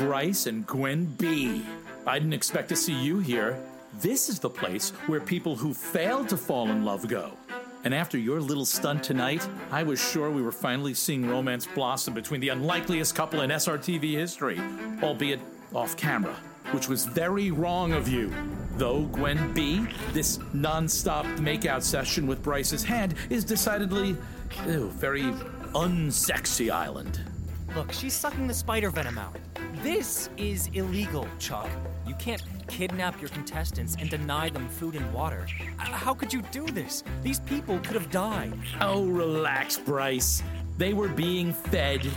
Bryce and Gwen B. I didn't expect to see you here. This is the place where people who fail to fall in love go. And after your little stunt tonight, I was sure we were finally seeing romance blossom between the unlikeliest couple in SRTV history, albeit off camera, which was very wrong of you. Though, Gwen B., this non-stop makeout session with Bryce's hand is decidedly, very unsexy island. Look, she's sucking the spider venom out. This is illegal, Chuck. You can't kidnap your contestants and deny them food and water. How could you do this? These people could have died. Oh, relax, Bryce. They were being fed.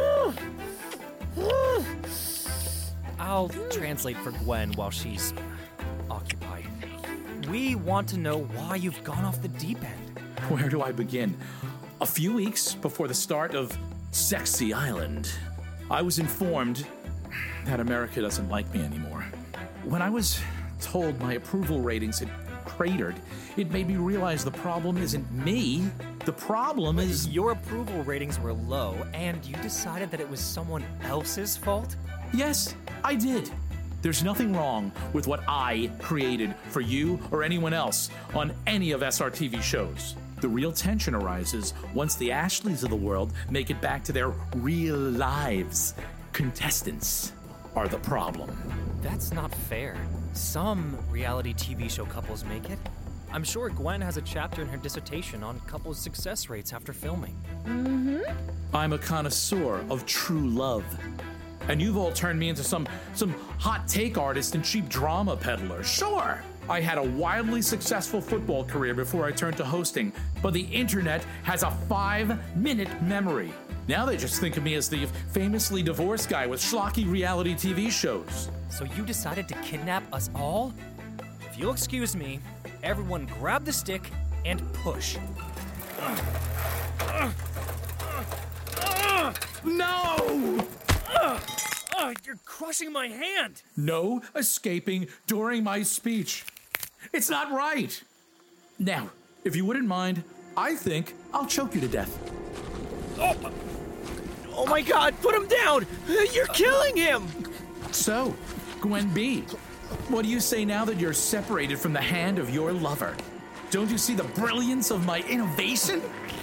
I'll translate for Gwen while she's occupied. We want to know why you've gone off the deep end. Where do I begin? A few weeks before the start of Sexy Island, I was informed that America doesn't like me anymore. When I was told my approval ratings had cratered, it made me realize the problem isn't me. The problem is... Your approval ratings were low, and you decided that it was someone else's fault? Yes, I did. There's nothing wrong with what I created for you or anyone else on any of SRTV shows. The real tension arises once the Ashleys of the world make it back to their real lives. Contestants are the problem. That's not fair. Some reality TV show couples make it. I'm sure Gwen has a chapter in her dissertation on couples' success rates after filming. I'm a connoisseur of true love. And you've all turned me into some hot take artist and cheap drama peddler. Sure, I had a wildly successful football career before I turned to hosting, but the internet has a 5-minute memory. Now they just think of me as the famously divorced guy with schlocky reality TV shows. So you decided to kidnap us all? If you'll excuse me, everyone grab the stick and push. No! You're crushing my hand! No escaping during my speech. It's not right. Now, if you wouldn't mind, I think I'll choke you to death. Oh my God, put him down! You're killing him! So, Gwen B., what do you say now that you're separated from the hand of your lover? Don't you see the brilliance of my innovation?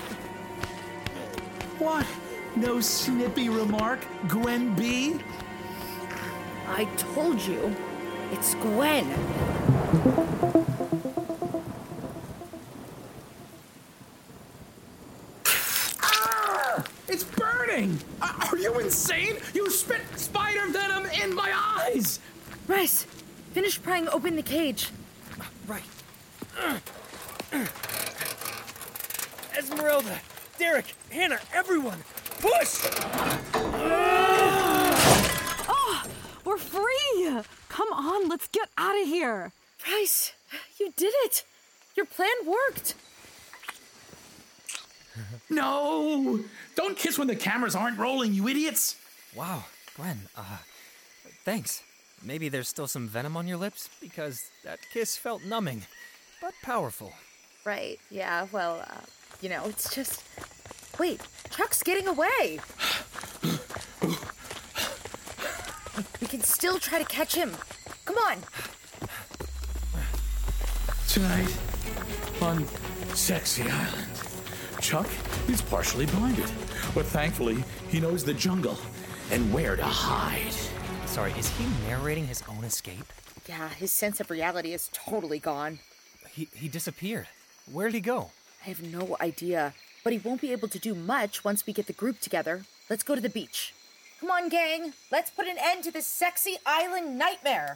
What? No snippy remark, Gwen B.? I told you, it's Gwen. It's burning! Are you insane? You spit spider venom in my eyes! Bryce, finish prying open the cage. Right. Esmeralda, Derek, Hannah, everyone, push! Oh, we're free! Come on, let's get out of here. Bryce, you did it. Your plan worked. No! Don't kiss when the cameras aren't rolling, you idiots! Wow, Gwen, thanks. Maybe there's still some venom on your lips, because that kiss felt numbing, but powerful. Right, yeah, well, it's just... Wait, Chuck's getting away. We can still try to catch him. Come on. Tonight, on Sexy Island, Chuck is partially blinded, but thankfully, he knows the jungle and where to hide. Sorry, is he narrating his own escape? Yeah, his sense of reality is totally gone. He disappeared. Where'd he go? I have no idea, but he won't be able to do much once we get the group together. Let's go to the beach. Come on, gang. Let's put an end to this Sexy Island nightmare.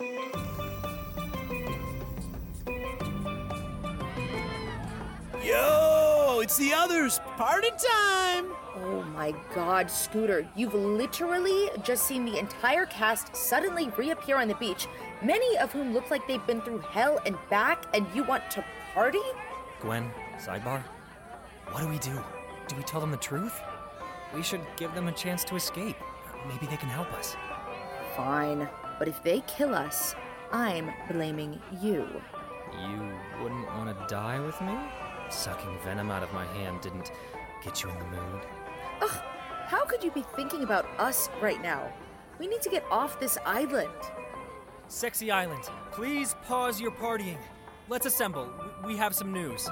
Yo, it's the others. Party time! Oh my God, Scooter, you've literally just seen the entire cast suddenly reappear on the beach, many of whom look like they've been through hell and back, and you want to party? Gwen, sidebar? What do we do? Do we tell them the truth? We should give them a chance to escape. Maybe they can help us. Fine, but if they kill us, I'm blaming you. You wouldn't want to die with me? Sucking venom out of my hand didn't get you in the mood. Ugh, how could you be thinking about us right now? We need to get off this island. Sexy Island, please pause your partying. Let's assemble. We have some news.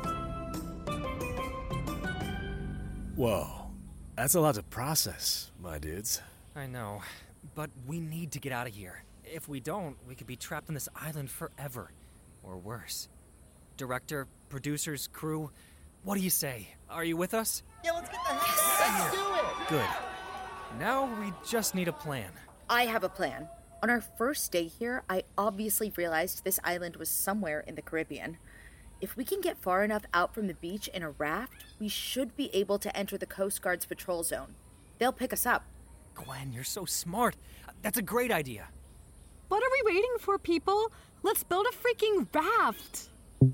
Whoa, that's a lot to process, my dudes. I know, but we need to get out of here. If we don't, we could be trapped on this island forever. Or worse. Director, producers, crew, what do you say? Are you with us? Yeah, let's get the heck out of here. Let's do it. Good. Now we just need a plan. I have a plan. On our first day here, I obviously realized this island was somewhere in the Caribbean. If we can get far enough out from the beach in a raft, we should be able to enter the Coast Guard's patrol zone. They'll pick us up. Gwen, you're so smart. That's a great idea. What are we waiting for, people? Let's build a freaking raft.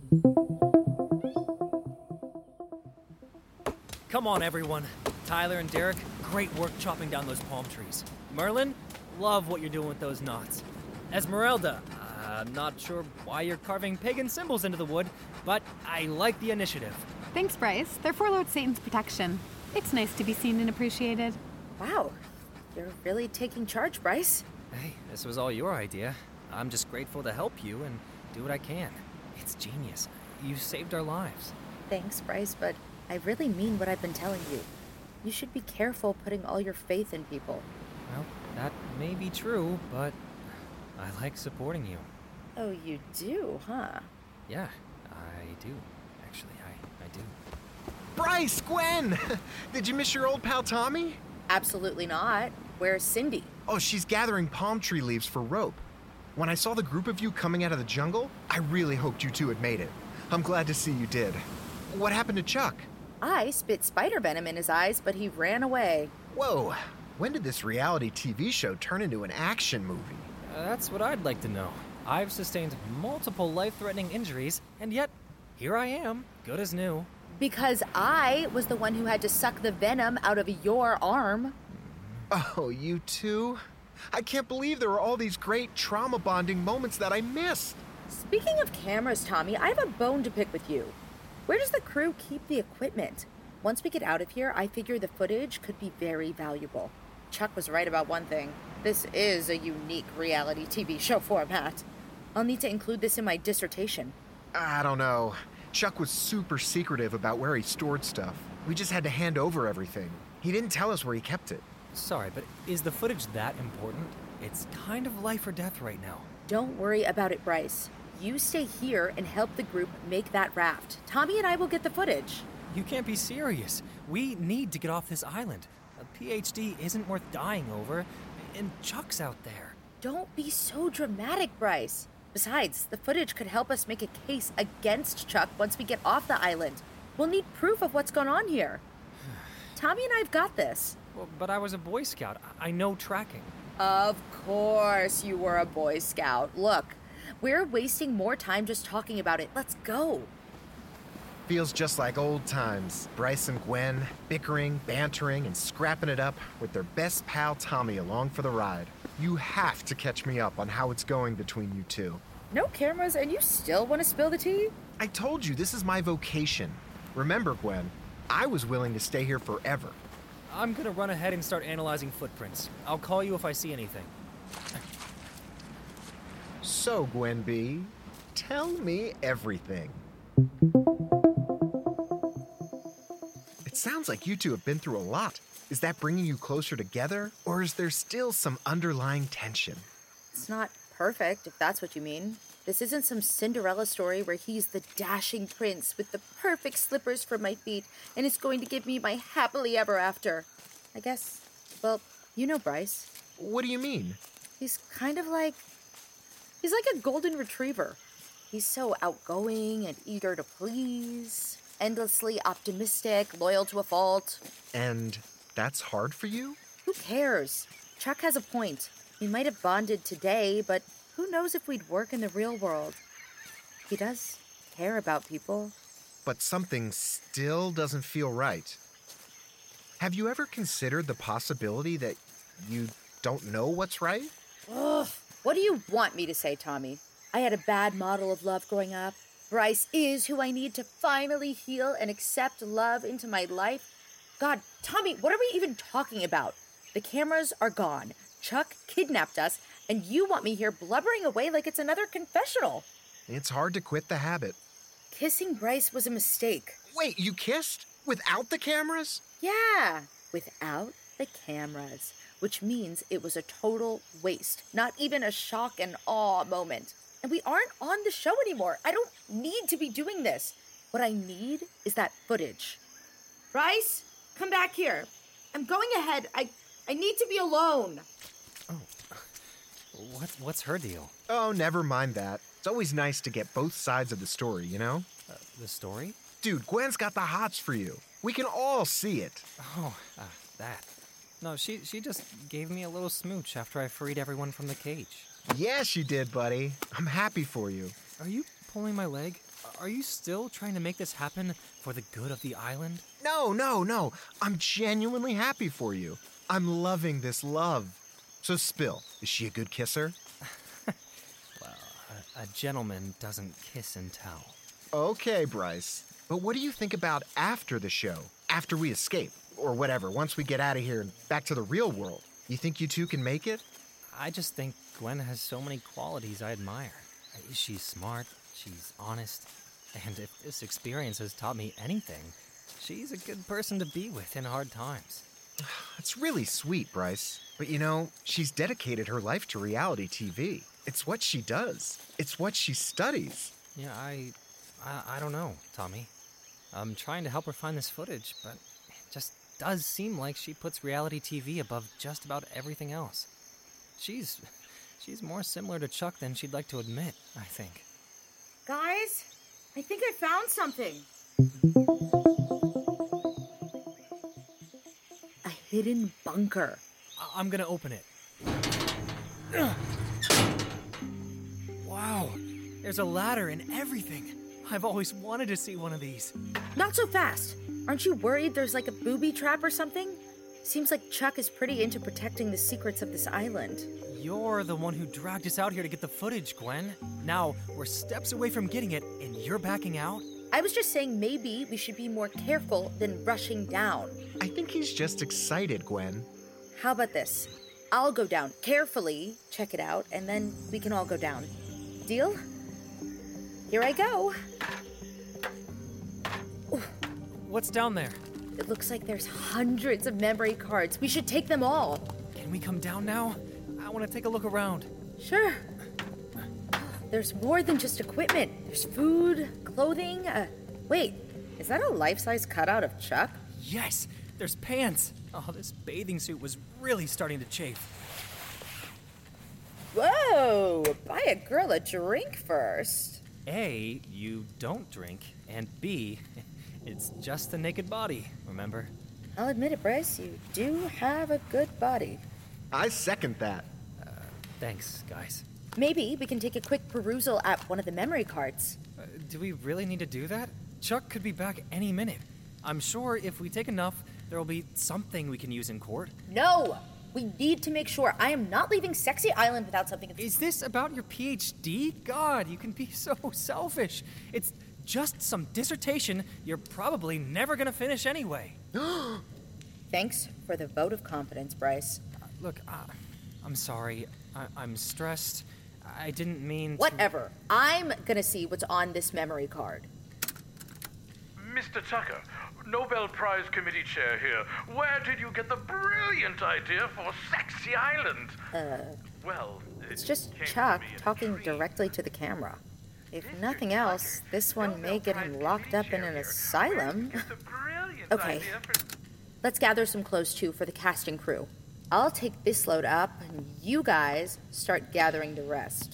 Come on, everyone. Tyler and Derek, great work chopping down those palm trees. Merlin, love what you're doing with those knots. Esmeralda, I'm not sure why you're carving pagan symbols into the wood, but I like the initiative. Thanks, Bryce. They're for Lord Satan's protection. It's nice to be seen and appreciated. Wow, you're really taking charge, Bryce. Hey, this was all your idea. I'm just grateful to help you and do what I can. It's genius. You saved our lives. Thanks, Bryce, but I really mean what I've been telling you. You should be careful putting all your faith in people. Well, that may be true, but I like supporting you. Oh, you do, huh? Yeah, I do. Actually, I do. Bryce, Gwen! Did you miss your old pal Tommy? Absolutely not. Where's Cindy? Oh, she's gathering palm tree leaves for rope. When I saw the group of you coming out of the jungle, I really hoped you two had made it. I'm glad to see you did. What happened to Chuck? I spit spider venom in his eyes, but he ran away. Whoa, when did this reality TV show turn into an action movie? That's what I'd like to know. I've sustained multiple life-threatening injuries, and yet, here I am, good as new. Because I was the one who had to suck the venom out of your arm. Oh, you two? I can't believe there were all these great trauma bonding moments that I missed. Speaking of cameras, Tommy, I have a bone to pick with you. Where does the crew keep the equipment? Once we get out of here, I figure the footage could be very valuable. Chuck was right about one thing. This is a unique reality TV show format. I'll need to include this in my dissertation. I don't know. Chuck was super secretive about where he stored stuff. We just had to hand over everything. He didn't tell us where he kept it. Sorry, but is the footage that important? It's kind of life or death right now. Don't worry about it, Bryce. You stay here and help the group make that raft. Tommy and I will get the footage. You can't be serious. We need to get off this island. A PhD isn't worth dying over, and Chuck's out there. Don't be so dramatic, Bryce. Besides, the footage could help us make a case against Chuck once we get off the island. We'll need proof of what's going on here. Tommy and I've got this. Well, but I was a Boy Scout. I know tracking. Of course you were a Boy Scout. Look, we're wasting more time just talking about it. Let's go. Feels just like old times. Bryce and Gwen bickering, bantering, and scrapping it up with their best pal Tommy along for the ride. You have to catch me up on how it's going between you two. No cameras and you still want to spill the tea? I told you this is my vocation. Remember, Gwen, I was willing to stay here forever. I'm gonna run ahead and start analyzing footprints. I'll call you if I see anything. So, Gwen B, tell me everything. It sounds like you two have been through a lot. Is that bringing you closer together, or is there still some underlying tension? It's not perfect, if that's what you mean. This isn't some Cinderella story where he's the dashing prince with the perfect slippers for my feet and is going to give me my happily ever after. I guess, well, you know Bryce. What do you mean? He's like a golden retriever. He's so outgoing and eager to please, endlessly optimistic, loyal to a fault. And that's hard for you? Who cares? Chuck has a point. We might have bonded today, but who knows if we'd work in the real world. He does care about people. But something still doesn't feel right. Have you ever considered the possibility that you don't know what's right? Ugh, what do you want me to say, Tommy? I had a bad model of love growing up. Bryce is who I need to finally heal and accept love into my life. God, Tommy, what are we even talking about? The cameras are gone. Chuck kidnapped us, and you want me here blubbering away like it's another confessional. It's hard to quit the habit. Kissing Bryce was a mistake. Wait, you kissed? Without the cameras? Yeah, without the cameras, which means it was a total waste, not even a shock and awe moment. And we aren't on the show anymore. I don't need to be doing this. What I need is that footage. Bryce, come back here. I'm going ahead. I need to be alone. What's her deal? Oh, never mind that. It's always nice to get both sides of the story, you know? The story? Dude, Gwen's got the hots for you. We can all see it. Oh, that. No, she just gave me a little smooch after I freed everyone from the cage. Yeah, she did, buddy. I'm happy for you. Are you pulling my leg? Are you still trying to make this happen for the good of the island? No. I'm genuinely happy for you. I'm loving this love. So spill, is she a good kisser? Well, a gentleman doesn't kiss and tell. Okay, Bryce. But what do you think about after the show? After we escape? Or whatever, once we get out of here and back to the real world? You think you two can make it? I just think Gwen has so many qualities I admire. She's smart, she's honest, and if this experience has taught me anything, she's a good person to be with in hard times. It's really sweet, Bryce. But you know, she's dedicated her life to reality TV. It's what she does. It's what she studies. Yeah, I don't know, Tommy. I'm trying to help her find this footage, but it just does seem like she puts reality TV above just about everything else. She's more similar to Chuck than she'd like to admit, I think. Guys, I think I found something. A hidden bunker. I'm gonna open it. Wow, there's a ladder and everything. I've always wanted to see one of these. Not so fast. Aren't you worried there's like a booby trap or something? Seems like Chuck is pretty into protecting the secrets of this island. You're the one who dragged us out here to get the footage, Gwen. Now, we're steps away from getting it, and you're backing out? I was just saying maybe we should be more careful than rushing down. I think he's just excited, Gwen. How about this? I'll go down carefully, check it out, and then we can all go down. Deal? Here I go. What's down there? It looks like there's hundreds of memory cards. We should take them all. Can we come down now? I want to take a look around. Sure. There's more than just equipment. There's food, clothing. Wait, is that a life-size cutout of Chuck? Yes, there's pants. Oh, this bathing suit was really starting to chafe. Whoa, buy a girl a drink first. A, you don't drink, and B, it's just a naked body, remember? I'll admit it, Bryce, you do have a good body. I second that. Thanks, guys. Maybe we can take a quick perusal at one of the memory cards. Do we really need to do that? Chuck could be back any minute. I'm sure if we take enough, there will be something we can use in court. No! We need to make sure I am not leaving Sexy Island without something. Is this about your PhD? God, you can be so selfish. It's just some dissertation you're probably never gonna finish anyway. Thanks for the vote of confidence, Bryce. Look, I'm sorry. I'm stressed. I didn't mean to... Whatever. I'm gonna see what's on this memory card. Mr. Tucker, Nobel Prize Committee Chair here. Where did you get the brilliant idea for Sexy Island? Well, It's just came to Chuck me in a talking dream. directly to the camera. If Mr. nothing else, this one may get him locked up in an asylum. Okay. Let's gather some clothes too for the casting crew. I'll take this load up, and you guys start gathering the rest.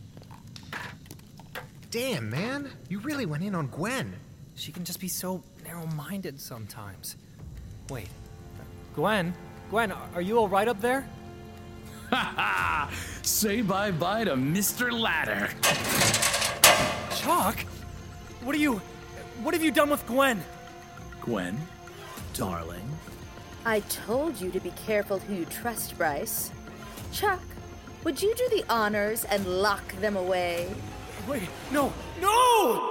Damn, man. You really went in on Gwen. She can just be so narrow-minded sometimes. Wait. Gwen, are you all right up there? Ha ha! Say bye-bye to Mr. Ladder. Chuck? What have you done with Gwen? Gwen, darling. I told you to be careful who you trust, Bryce. Chuck, would you do the honors and lock them away? Wait, no!